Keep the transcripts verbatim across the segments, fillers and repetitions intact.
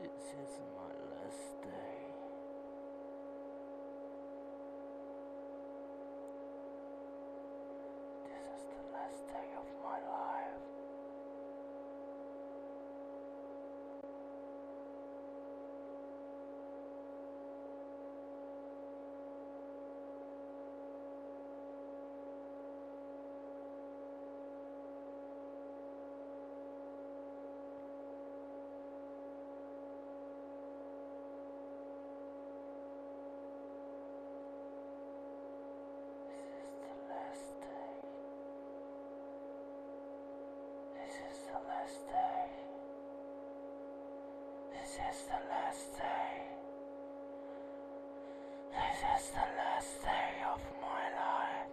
This is my last day. This is the last day of my life. This is the last day. This is the last day. This is the last day. This is the last day of my life.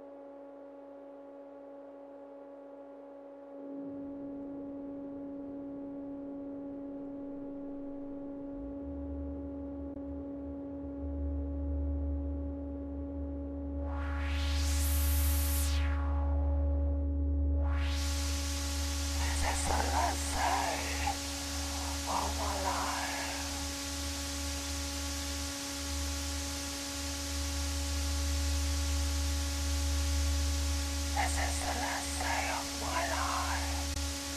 This is the last day of my life. This is the last day of my life.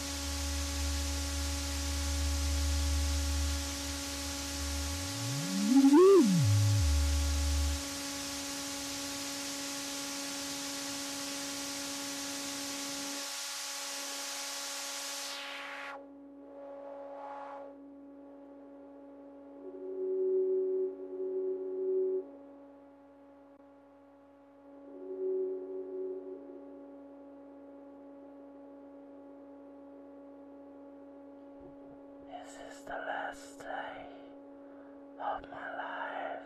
This is the last day of my life.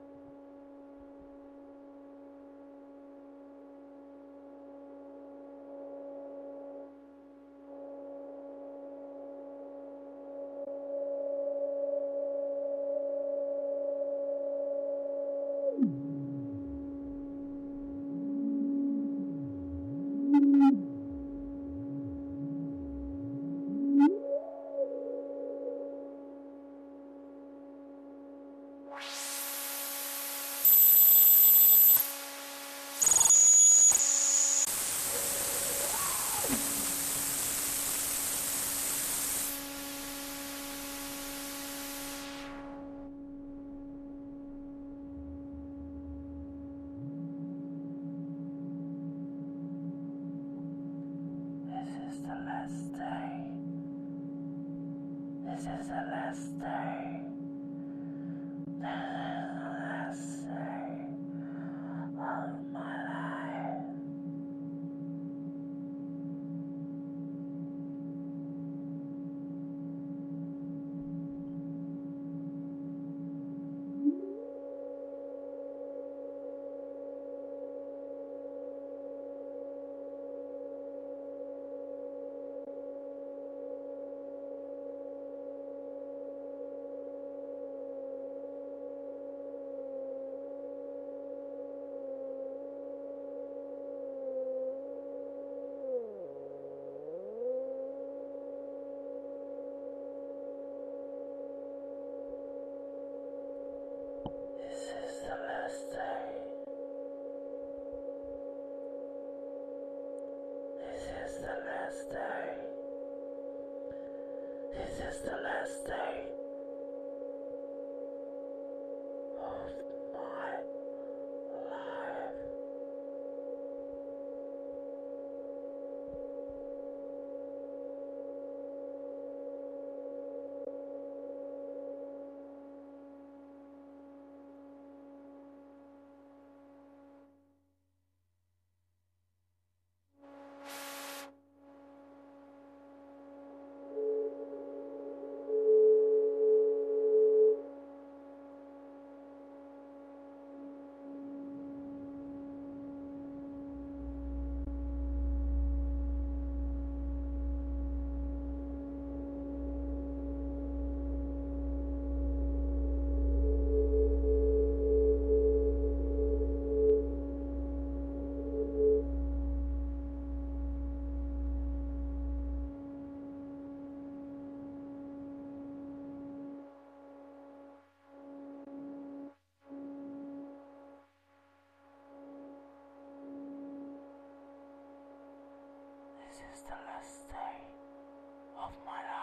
This is the last day. This is the last day. This is the last day of my life. This is the last day. This is the last day. This is the last day of my life. the last day of my life.